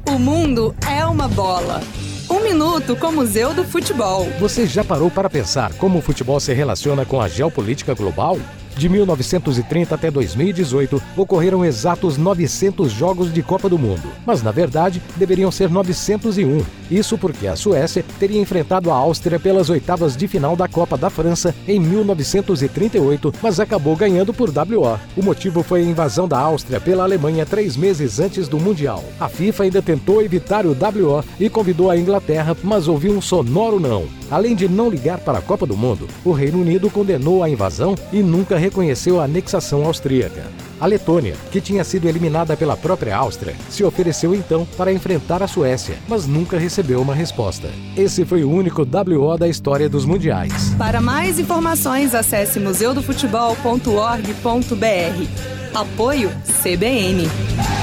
O mundo é uma bola. Um minuto com o Museu do Futebol. Você já parou para pensar como o futebol se relaciona com a geopolítica global? De 1930 até 2018, ocorreram exatos 900 jogos de Copa do Mundo. Mas, na verdade, deveriam ser 901. Isso porque a Suécia teria enfrentado a Áustria pelas oitavas de final da Copa da França em 1938, mas acabou ganhando por WO. O motivo foi a invasão da Áustria pela Alemanha 3 meses antes do Mundial. A FIFA ainda tentou evitar o WO e convidou a Inglaterra, mas ouviu um sonoro não. Além de não ligar para a Copa do Mundo, o Reino Unido condenou a invasão e nunca reconheceu a anexação austríaca. A Letônia, que tinha sido eliminada pela própria Áustria, se ofereceu então para enfrentar a Suécia, mas nunca recebeu uma resposta. Esse foi o único WO da história dos mundiais. Para mais informações, acesse museudofutebol.org.br. Apoio CBN.